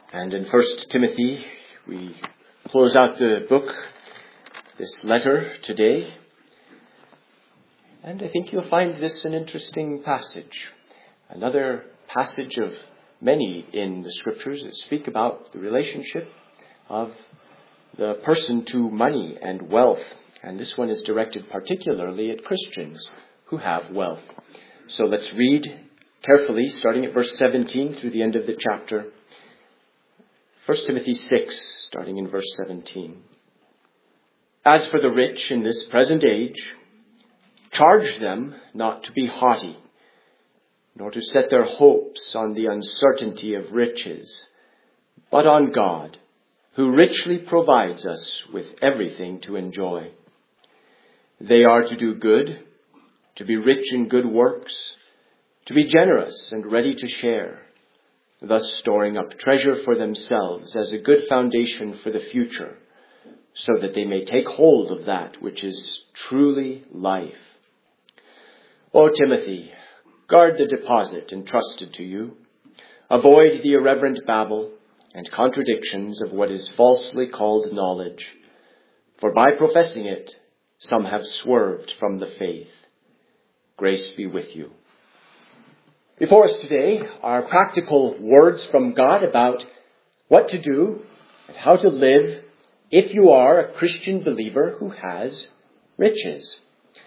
And in 1 Timothy, we close out the book, this letter today. And I think you'll find this an interesting passage. Another passage of many in the scriptures that speak about the relationship of the person to money and wealth. And this one is directed particularly at Christians who have wealth. So let's read carefully, starting at verse 17 through the end of the chapter. 1 Timothy 6, starting in verse 17. As for the rich in this present age, charge them not to be haughty, nor to set their hopes on the uncertainty of riches, but on God, who richly provides us with everything to enjoy. They are to do good, to be rich in good works, to be generous and ready to share, thus storing up treasure for themselves as a good foundation for the future, so that they may take hold of that which is truly life. O Timothy, guard the deposit entrusted to you. Avoid the irreverent babble and contradictions of what is falsely called knowledge, for by professing it, some have swerved from the faith. Grace be with you. Before us today are practical words from God about what to do and how to live if you are a Christian believer who has riches.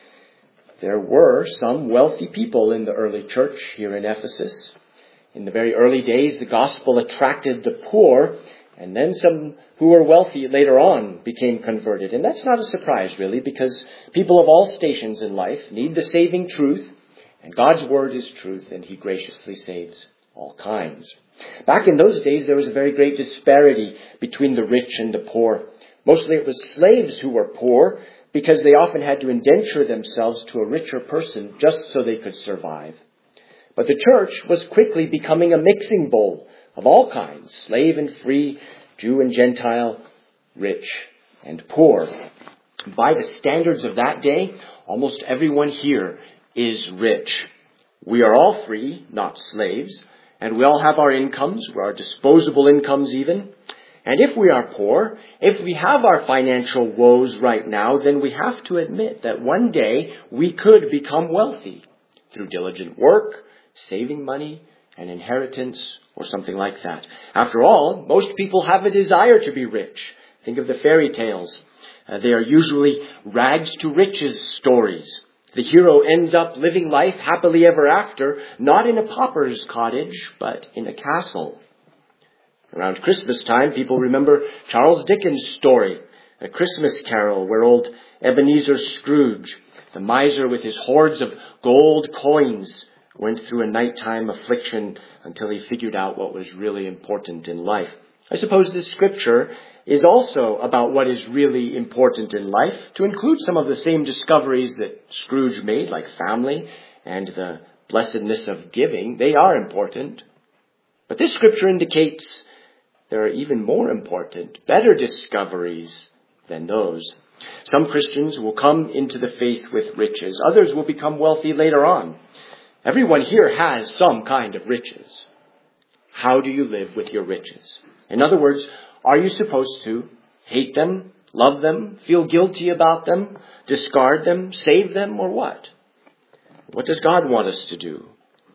There were some wealthy people in the early church here in Ephesus. In the very early days, the gospel attracted the poor, and then some who were wealthy later on became converted. And that's not a surprise, really, because people of all stations in life need the saving truth. And God's word is truth, and he graciously saves all kinds. Back in those days, there was a very great disparity between the rich and the poor. Mostly it was slaves who were poor because they often had to indenture themselves to a richer person just so they could survive. But the church was quickly becoming a mixing bowl of all kinds, slave and free, Jew and Gentile, rich and poor. By the standards of that day, almost everyone here is rich. We are all free, not slaves, and we all have our incomes, our disposable incomes even. And if we are poor, if we have our financial woes right now, then we have to admit that one day we could become wealthy through diligent work, saving money, an inheritance, or something like that. After all, most people have a desire to be rich. Think of the fairy tales. They are usually rags to riches stories. The hero ends up living life happily ever after, not in a pauper's cottage, but in a castle. Around Christmas time, people remember Charles Dickens' story, A Christmas Carol, where old Ebenezer Scrooge, the miser with his hoards of gold coins, went through a nighttime affliction until he figured out what was really important in life. I suppose this scripture is also about what is really important in life, to include some of the same discoveries that Scrooge made, like family and the blessedness of giving. They are important. But this scripture indicates there are even more important, better discoveries than those. Some Christians will come into the faith with riches. Others will become wealthy later on. Everyone here has some kind of riches. How do you live with your riches? In other words, are you supposed to hate them, love them, feel guilty about them, discard them, save them, or what? What does God want us to do?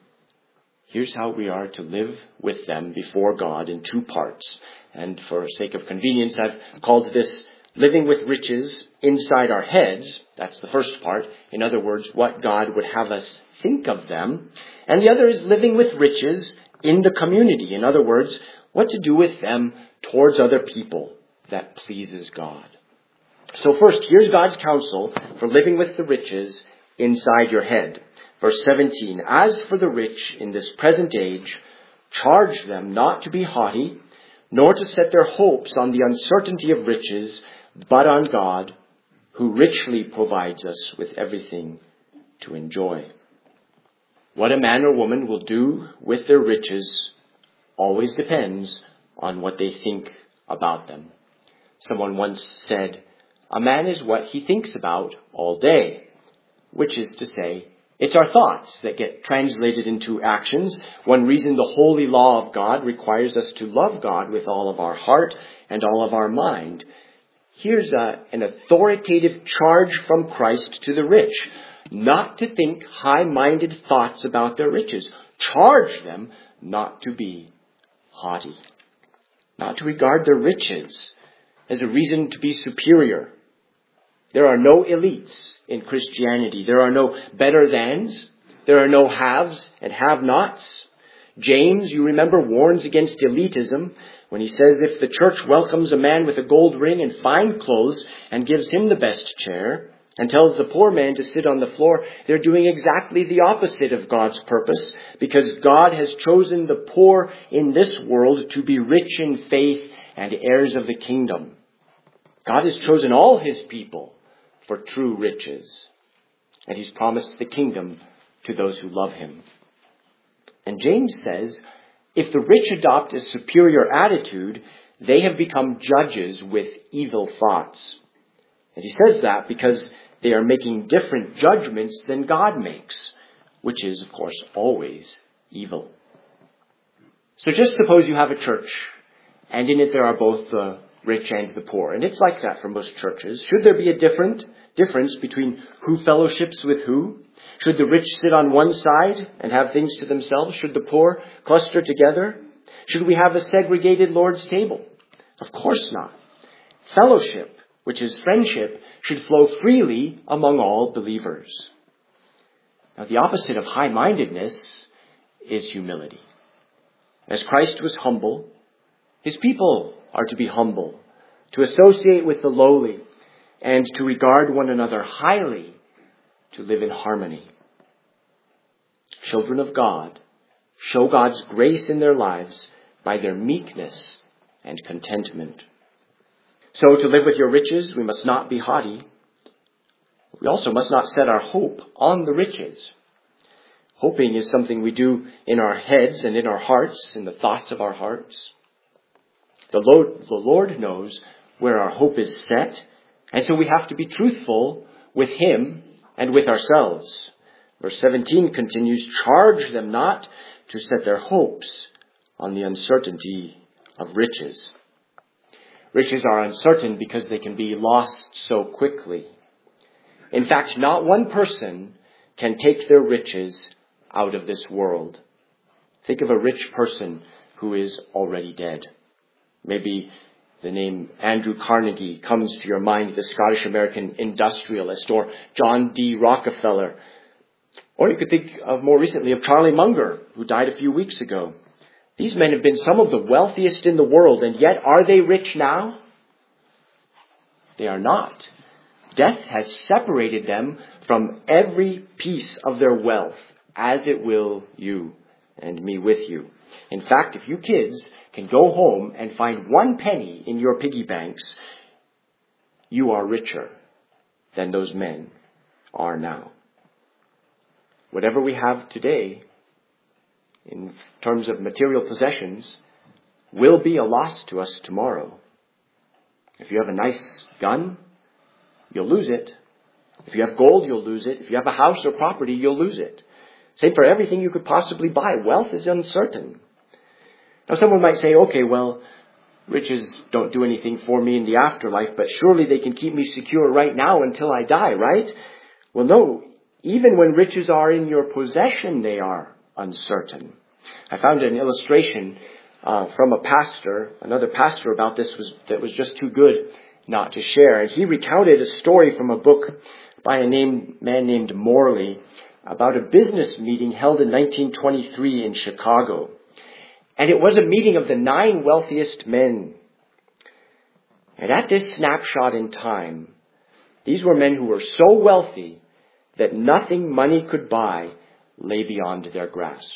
Here's how we are to live with them before God in two parts. And for sake of convenience, I've called this living with riches inside our heads. That's the first part. In other words, what God would have us think of them. And the other is living with riches in the community. In other words, what to do with them towards other people that pleases God. So first, here's God's counsel for living with the riches inside your head. Verse 17, as for the rich in this present age, charge them not to be haughty, nor to set their hopes on the uncertainty of riches, but on God, who richly provides us with everything to enjoy. What a man or woman will do with their riches always depends on what they think about them. Someone once said, a man is what he thinks about all day, which is to say, It's our thoughts that get translated into actions. One reason the holy law of God requires us to love God with all of our heart and all of our mind. Here's an authoritative charge from Christ to the rich, not to think high-minded thoughts about their riches. Charge them not to be haughty, not to regard their riches as a reason to be superior. There are no elites in Christianity. There are no better-thans. There are no haves and have-nots. James, you remember, warns against elitism when he says if the church welcomes a man with a gold ring and fine clothes and gives him the best chair and tells the poor man to sit on the floor, they're doing exactly the opposite of God's purpose, because God has chosen the poor in this world to be rich in faith and heirs of the kingdom. God has chosen all his people for true riches, and he's promised the kingdom to those who love him. And James says, if the rich adopt a superior attitude, they have become judges with evil thoughts. And he says that because they are making different judgments than God makes, which is, of course, always evil. So just suppose you have a church, and in it there are both the rich and the poor. And it's like that for most churches. Should there be a difference between who fellowships with who? Should the rich sit on one side and have things to themselves? Should the poor cluster together? Should we have a segregated Lord's table? Of course not. Fellowship, which is friendship, should flow freely among all believers. Now, the opposite of high-mindedness is humility. As Christ was humble, his people are to be humble, to associate with the lowly, and to regard one another highly, to live in harmony. Children of God show God's grace in their lives by their meekness and contentment. So to live with your riches, we must not be haughty. We also must not set our hope on the riches. Hoping is something we do in our heads and in our hearts, in the thoughts of our hearts. The Lord knows where our hope is set, and so we have to be truthful with him and with ourselves. Verse 17 continues, charge them not to set their hopes on the uncertainty of riches. Riches are uncertain because they can be lost so quickly. In fact, not one person can take their riches out of this world. Think of a rich person who is already dead. Maybe the name Andrew Carnegie comes to your mind, the Scottish-American industrialist, or John D. Rockefeller. Or you could think of more recently of Charlie Munger, who died a few weeks ago. These men have been some of the wealthiest in the world, and yet are they rich now? They are not. Death has separated them from every piece of their wealth, as it will you and me with you. In fact, if you kids can go home and find 1 penny in your piggy banks, you are richer than those men are now. Whatever we have today, in terms of material possessions, will be a loss to us tomorrow. If you have a nice gun, you'll lose it. If you have gold, you'll lose it. If you have a house or property, you'll lose it. Same for everything you could possibly buy. Wealth is uncertain. Now someone might say, okay, well, riches don't do anything for me in the afterlife, but surely they can keep me secure right now until I die, right? Well, no. Even when riches are in your possession, they are uncertain. I found an illustration from a pastor, another pastor about this that was just too good not to share. And he recounted a story from a book by a man named Morley about a business meeting held in 1923 in Chicago. And it was a meeting of the 9 wealthiest men. And at this snapshot in time, these were men who were so wealthy that nothing money could buy lay beyond their grasp.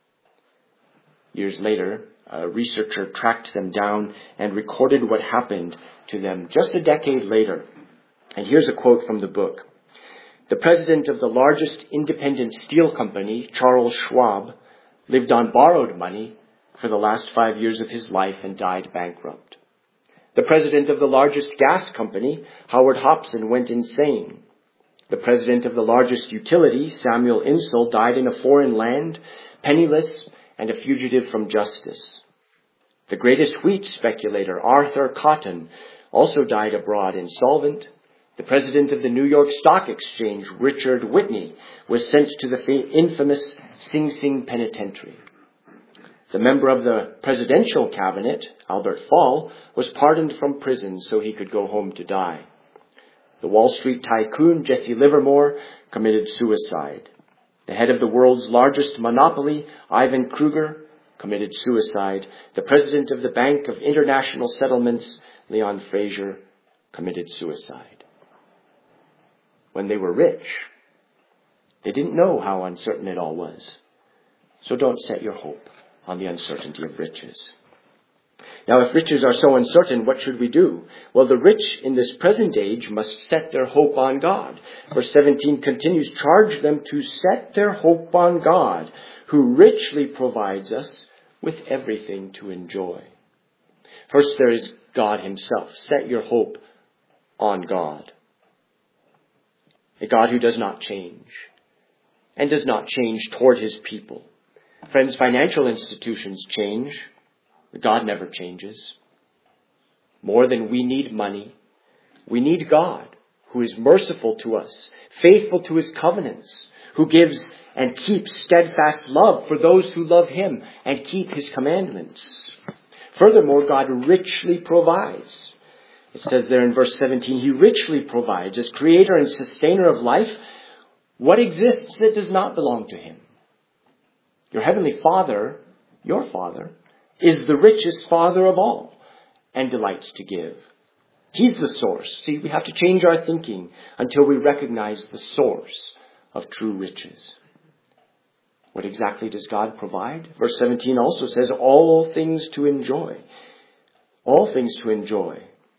Years later, a researcher tracked them down and recorded what happened to them just a decade later. And here's a quote from the book. The president of the largest independent steel company, Charles Schwab, lived on borrowed money for the last 5 years of his life and died bankrupt. The president of the largest gas company, Howard Hopson, went insane. The president of the largest utility, Samuel Insull, died in a foreign land, penniless and a fugitive from justice. The greatest wheat speculator, Arthur Cotton, also died abroad insolvent. The president of the New York Stock Exchange, Richard Whitney, was sent to the infamous Sing Sing Penitentiary. The member of the presidential cabinet, Albert Fall, was pardoned from prison so he could go home to die. The Wall Street tycoon, Jesse Livermore, committed suicide. The head of the world's largest monopoly, Ivan Kruger, committed suicide. The president of the Bank of International Settlements, Leon Fraser, committed suicide. When they were rich, they didn't know how uncertain it all was. So don't set your hope on the uncertainty of riches. Now, if riches are so uncertain, what should we do? Well, the rich in this present age must set their hope on God. Verse 17 continues, charge them to set their hope on God, who richly provides us with everything to enjoy. First, there is God himself. Set your hope on God. A God who does not change and does not change toward his people. Friends, financial institutions change. God never changes. More than we need money, we need God, who is merciful to us, faithful to his covenants, who gives and keeps steadfast love for those who love him and keep his commandments. Furthermore, God richly provides. It says there in verse 17, he richly provides as creator and sustainer of life what exists that does not belong to him. Your heavenly Father, your Father, is the richest Father of all and delights to give. He's the source. See, we have to change our thinking until we recognize the source of true riches. What exactly does God provide? Verse 17 also says, all things to enjoy. All things to enjoy.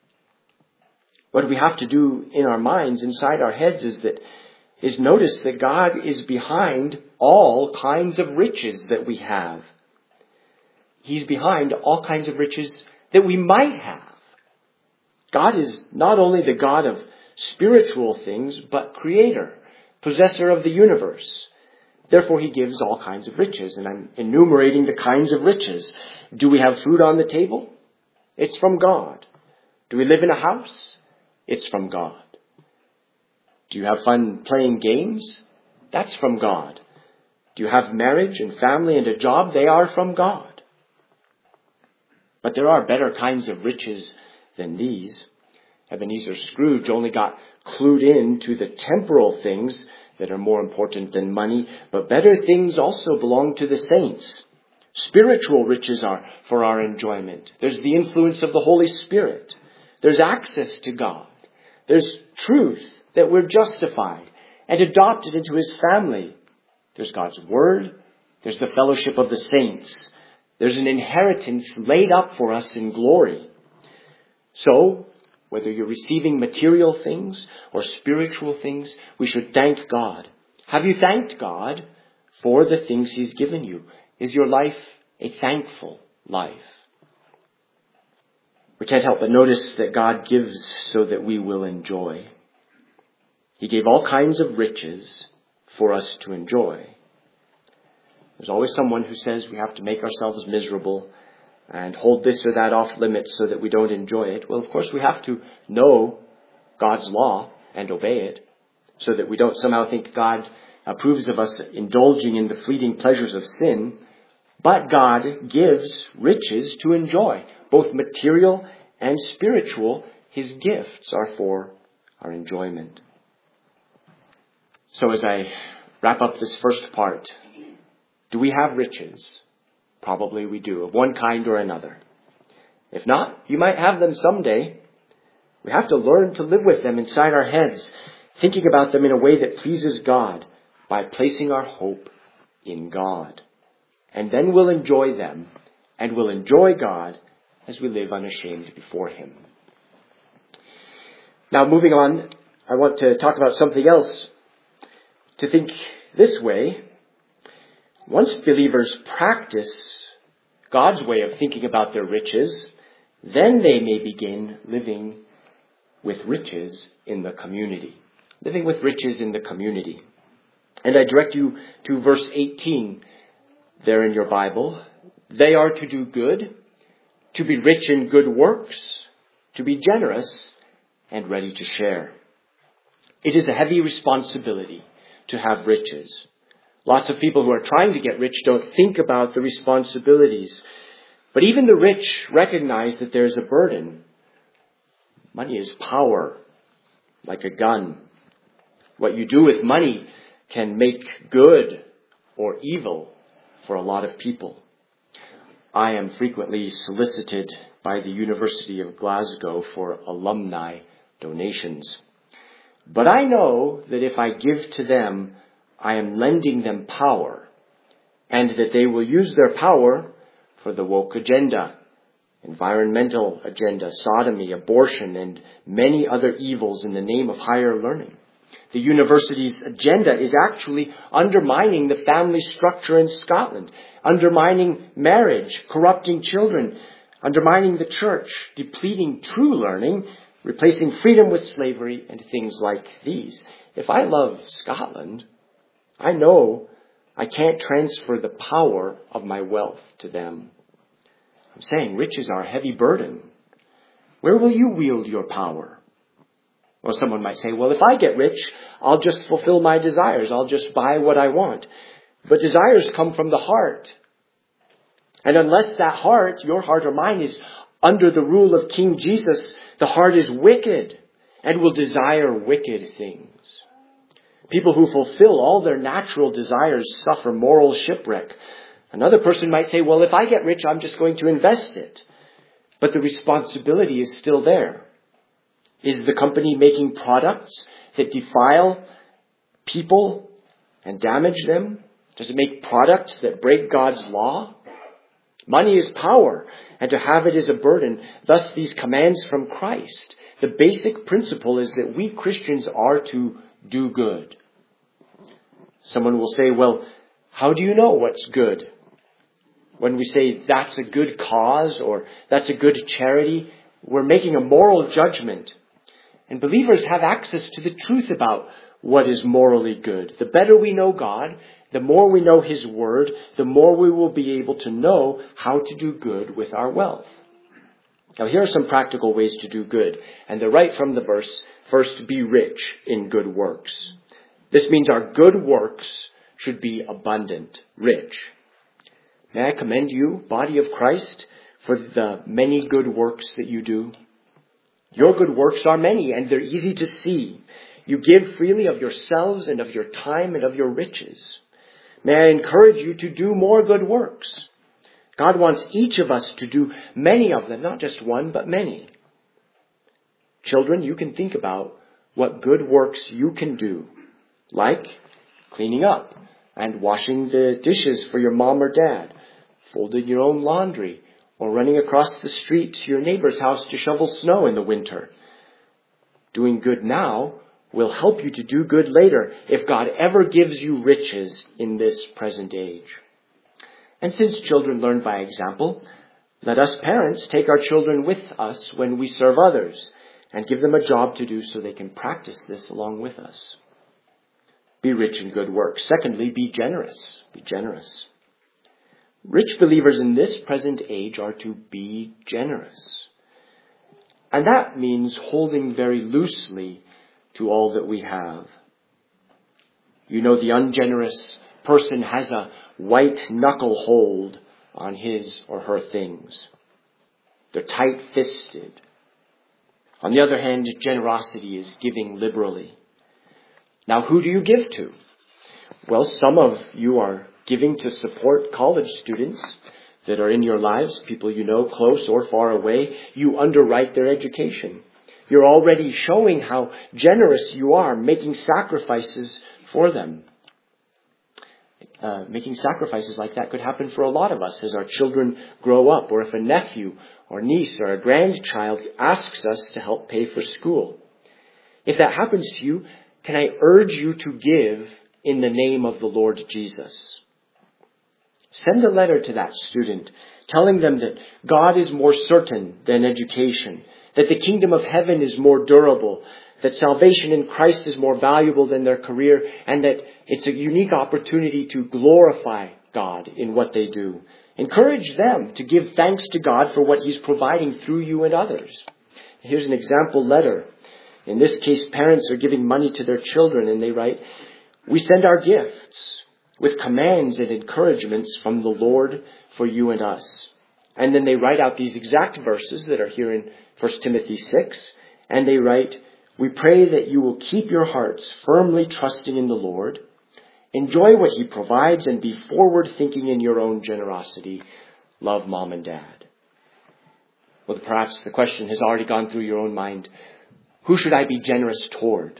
What we have to do in our minds, inside our heads, is notice that God is behind all kinds of riches that we have. He's behind all kinds of riches that we might have. God is not only the God of spiritual things, but creator, possessor of the universe. Therefore, he gives all kinds of riches. And I'm enumerating the kinds of riches. Do we have food on the table? It's from God. Do we live in a house? It's from God. Do you have fun playing games? That's from God. Do you have marriage and family and a job? They are from God. But there are better kinds of riches than these. Ebenezer Scrooge only got clued in to the temporal things that are more important than money, but better things also belong to the saints. Spiritual riches are for our enjoyment. There's the influence of the Holy Spirit. There's access to God. There's truth that we're justified and adopted into his family. There's God's word. There's the fellowship of the saints. There's an inheritance laid up for us in glory. So, whether you're receiving material things or spiritual things, we should thank God. Have you thanked God for the things he's given you? Is your life a thankful life? We can't help but notice that God gives so that we will enjoy. He gave all kinds of riches for us to enjoy. There's always someone who says we have to make ourselves miserable and hold this or that off limits so that we don't enjoy it. Well, of course, we have to know God's law and obey it so that we don't somehow think God approves of us indulging in the fleeting pleasures of sin. But God gives riches to enjoy, both material and spiritual. His gifts are for our enjoyment. So as I wrap up this first part, do we have riches? Probably we do, of one kind or another. If not, you might have them someday. We have to learn to live with them inside our heads, thinking about them in a way that pleases God by placing our hope in God. And then we'll enjoy them, and we'll enjoy God as we live unashamed before him. Now, moving on, I want to talk about something else. To think this way, once believers practice God's way of thinking about their riches, then they may begin living with riches in the community. living with riches in the community. And I direct you to verse 18 there in your Bible. They are to do good, to be rich in good works, to be generous, and ready to share. It is a heavy responsibility to have riches. Lots of people who are trying to get rich don't think about the responsibilities. But even the rich recognize that there's a burden. Money is power, like a gun. What you do with money can make good or evil for a lot of people. I am frequently solicited by the University of Glasgow for alumni donations. But I know that if I give to them, I am lending them power, and that they will use their power for the woke agenda, environmental agenda, sodomy, abortion, and many other evils in the name of higher learning. The university's agenda is actually undermining the family structure in Scotland, undermining marriage, corrupting children, undermining the church, depleting true learning, replacing freedom with slavery, and things like these. If I love Scotland, I know I can't transfer the power of my wealth to them. I'm saying riches are a heavy burden. Where will you wield your power? Or someone might say, well, if I get rich, I'll just fulfill my desires. I'll just buy what I want. But desires come from the heart. And unless that heart, your heart or mine, is under the rule of King Jesus, the heart is wicked and will desire wicked things. People who fulfill all their natural desires suffer moral shipwreck. Another person might say, well, if I get rich, I'm just going to invest it. But the responsibility is still there. Is the company making products that defile people and damage them? Does it make products that break God's law? Money is power, and to have it is a burden. Thus, these commands from Christ. The basic principle is that we Christians are to do good. Someone will say, well, how do you know what's good? When we say that's a good cause or that's a good charity, we're making a moral judgment. And believers have access to the truth about what is morally good. The better we know God, the more we know His Word, the more we will be able to know how to do good with our wealth. Now, here are some practical ways to do good. And they're right from the verse. First, be rich in good works. This means our good works should be abundant, rich. May I commend you, body of Christ, for the many good works that you do? Your good works are many, and they're easy to see. You give freely of yourselves and of your time and of your riches. May I encourage you to do more good works. God wants each of us to do many of them, not just one, but many. Children, you can think about what good works you can do, like cleaning up and washing the dishes for your mom or dad, folding your own laundry, or running across the street to your neighbor's house to shovel snow in the winter. Doing good now will help you to do good later if God ever gives you riches in this present age. And since children learn by example, let us parents take our children with us when we serve others and give them a job to do so they can practice this along with us. Be rich in good works. Secondly, be generous. Be generous. Rich believers in this present age are to be generous. And that means holding very loosely to all that we have. You know, the ungenerous person has a white knuckle hold on his or her things. They're tight-fisted. On the other hand, generosity is giving liberally. Now, who do you give to? Well, some of you are giving to support college students that are in your lives, people you know close or far away. You underwrite their education. You're already showing how generous you are, making sacrifices for them. Making sacrifices like that could happen for a lot of us as our children grow up, or if a nephew or niece or a grandchild asks us to help pay for school. If that happens to you, can I urge you to give in the name of the Lord Jesus? Send a letter to that student telling them that God is more certain than education, that the kingdom of heaven is more durable, that salvation in Christ is more valuable than their career, and that it's a unique opportunity to glorify God in what they do. Encourage them to give thanks to God for what He's providing through you and others. Here's an example letter. In this case, parents are giving money to their children, and they write, "We send our gifts with commands and encouragements from the Lord for you and us." And then they write out these exact verses that are here in 1 Timothy 6. And they write, "We pray that you will keep your hearts firmly trusting in the Lord. Enjoy what He provides and be forward thinking in your own generosity. Love Mom and Dad." Well, perhaps the question has already gone through your own mind. Who should I be generous toward?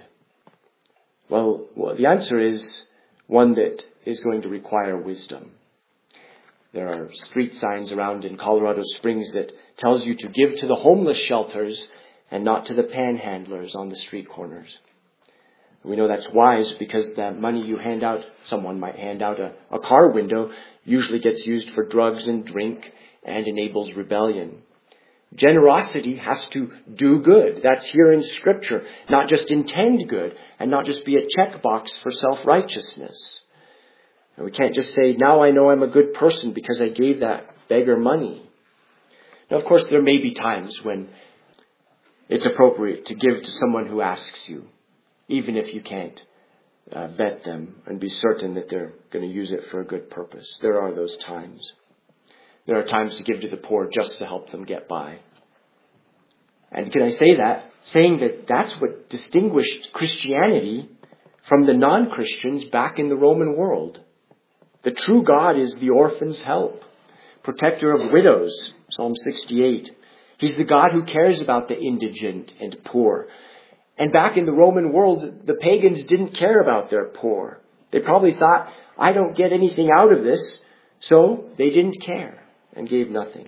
Well, the answer is one that is going to require wisdom. There are street signs around in Colorado Springs that tells you to give to the homeless shelters and not to the panhandlers on the street corners. We know that's wise because the money you hand out, someone might hand out a car window, usually gets used for drugs and drink and enables rebellion. Generosity has to do good. That's here in Scripture. Not just intend good and not just be a checkbox for self-righteousness. And we can't just say, now I know I'm a good person because I gave that beggar money. Now, of course, there may be times when it's appropriate to give to someone who asks you, even if you can't vet them and be certain that they're going to use it for a good purpose. There are those times. There are times to give to the poor just to help them get by. And can I say that? Saying that that's what distinguished Christianity from the non-Christians back in the Roman world. The true God is the orphan's help, protector of widows, Psalm 68. He's the God who cares about the indigent and poor. And back in the Roman world, the pagans didn't care about their poor. They probably thought, I don't get anything out of this, so they didn't care and gave nothing.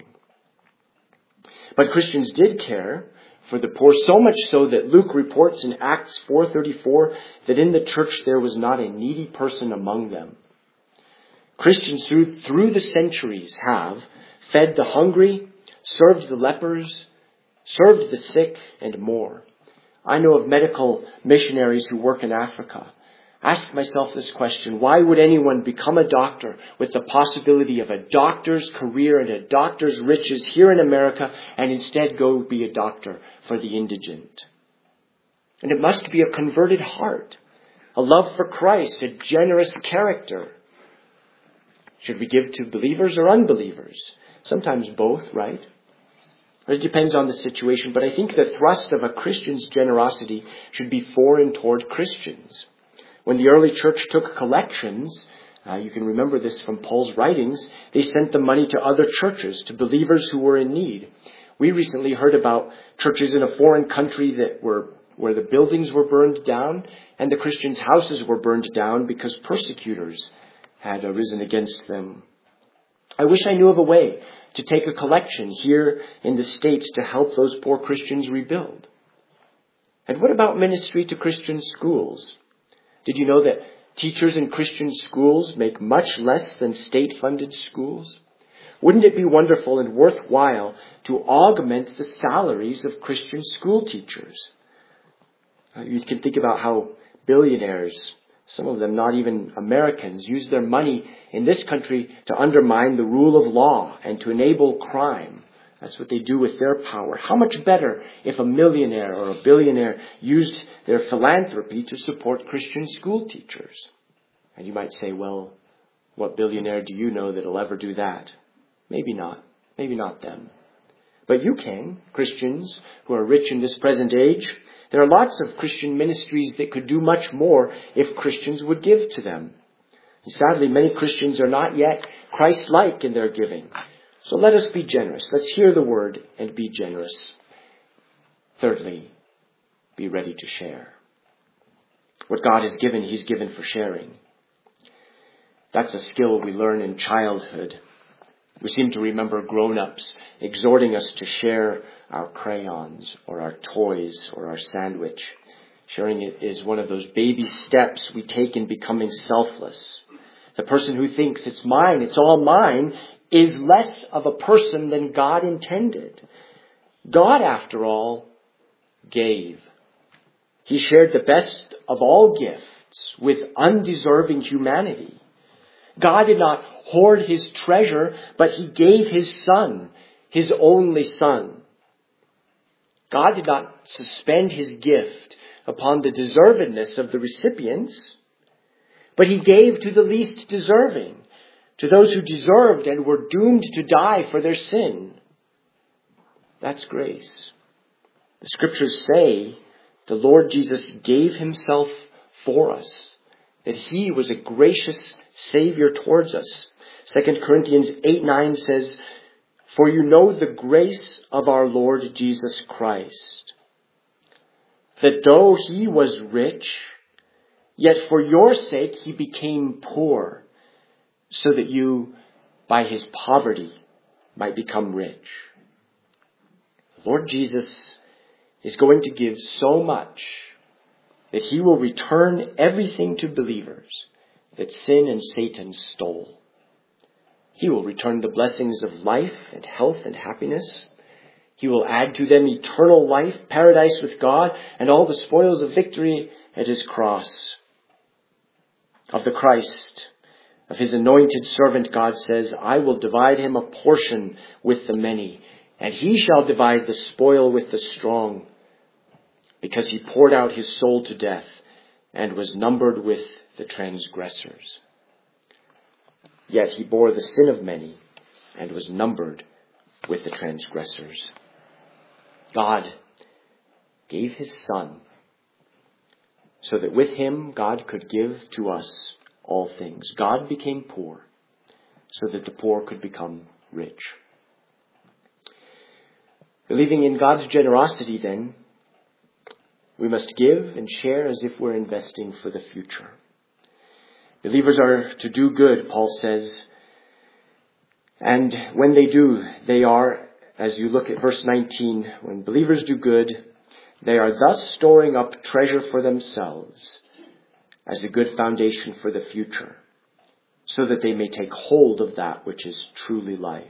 But Christians did care for the poor, so much so that Luke reports in Acts 4:34 that in the church there was not a needy person among them. Christians through the centuries have fed the hungry, served the lepers, served the sick, and more. I know of medical missionaries who work in Africa. Ask myself this question: why would anyone become a doctor with the possibility of a doctor's career and a doctor's riches here in America and instead go be a doctor for the indigent? And it must be a converted heart, a love for Christ, a generous character. Should we give to believers or unbelievers? Sometimes both, right? It depends on the situation, but I think the thrust of a Christian's generosity should be for and toward Christians. When the early church took collections, you can remember this from Paul's writings, they sent the money to other churches, to believers who were in need. We recently heard about churches in a foreign country where the buildings were burned down and the Christians' houses were burned down because persecutors had arisen against them. I wish I knew of a way to take a collection here in the States to help those poor Christians rebuild. And what about ministry to Christian schools? Did you know that teachers in Christian schools make much less than state-funded schools? Wouldn't it be wonderful and worthwhile to augment the salaries of Christian school teachers? You can think about how billionaires, some of them not even Americans, use their money in this country to undermine the rule of law and to enable crime. That's what they do with their power. How much better if a millionaire or a billionaire used their philanthropy to support Christian school teachers? And you might say, well, what billionaire do you know that'll ever do that? Maybe not. Maybe not them. But you can, Christians who are rich in this present age. There are lots of Christian ministries that could do much more if Christians would give to them. And sadly, many Christians are not yet Christ-like in their giving. So let us be generous. Let's hear the word and be generous. Thirdly, be ready to share. What God has given, He's given for sharing. That's a skill we learn in childhood. We seem to remember grown-ups exhorting us to share our crayons or our toys or our sandwich. Sharing it is one of those baby steps we take in becoming selfless. The person who thinks it's mine, it's all mine, is less of a person than God intended. God, after all, gave. He shared the best of all gifts with undeserving humanity. God did not hoard his treasure, but he gave his Son, his only Son. God did not suspend his gift upon the deservedness of the recipients, but he gave to the least deserving, to those who deserved and were doomed to die for their sin. That's grace. The scriptures say the Lord Jesus gave himself for us, that he was a gracious Savior towards us. 2 Corinthians 8:9 says, "For you know the grace of our Lord Jesus Christ, that though he was rich, yet for your sake he became poor, so that you, by his poverty, might become rich." The Lord Jesus is going to give so much that he will return everything to believers that sin and Satan stole. He will return the blessings of life and health and happiness. He will add to them eternal life, paradise with God, and all the spoils of victory at his cross. Of the Christ, of his anointed servant, God says, "I will divide him a portion with the many, and he shall divide the spoil with the strong, because he poured out his soul to death and was numbered with the transgressors. Yet he bore the sin of many and was numbered with the transgressors." God gave his Son so that with him God could give to us all things. God became poor so that the poor could become rich. Believing in God's generosity, then, we must give and share as if we're investing for the future. Believers are to do good, Paul says. And when they do, they are, as you look at verse 19, when believers do good, they are thus storing up treasure for themselves as a good foundation for the future, so that they may take hold of that which is truly life.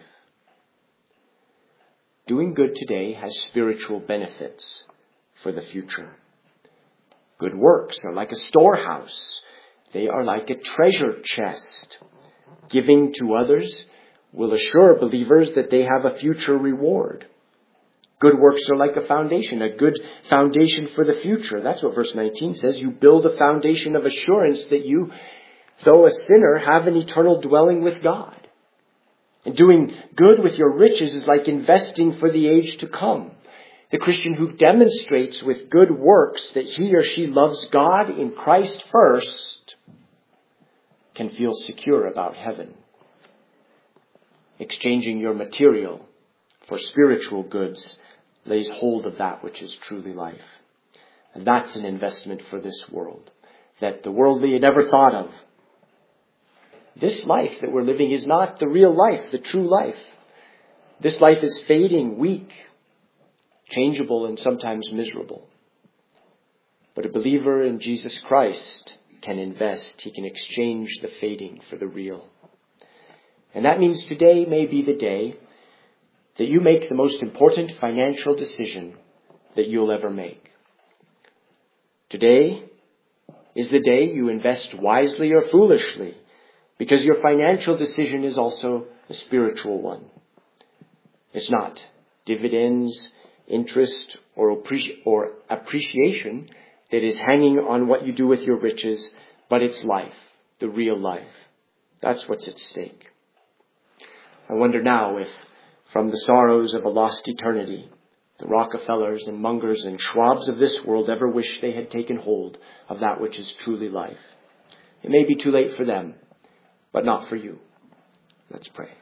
Doing good today has spiritual benefits for the future. Good works are like a storehouse. They are like a treasure chest. Giving to others will assure believers that they have a future reward. Good works are like a foundation, a good foundation for the future. That's what verse 19 says. You build a foundation of assurance that you, though a sinner, have an eternal dwelling with God. And doing good with your riches is like investing for the age to come. The Christian who demonstrates with good works that he or she loves God in Christ first can feel secure about heaven. Exchanging your material for spiritual goods lays hold of that which is truly life. And that's an investment for this world that the worldly had never thought of. This life that we're living is not the real life, the true life. This life is fading, weak, changeable, and sometimes miserable. But a believer in Jesus Christ can invest. He can exchange the fading for the real. And that means today may be the day that you make the most important financial decision that you'll ever make. Today is the day you invest wisely or foolishly, because your financial decision is also a spiritual one. It's not dividends, interest, or appreciation that is hanging on what you do with your riches, but it's life, the real life. That's what's at stake. I wonder now if, from the sorrows of a lost eternity, the Rockefellers and Mungers and Schwabs of this world ever wish they had taken hold of that which is truly life. It may be too late for them, but not for you. Let's pray.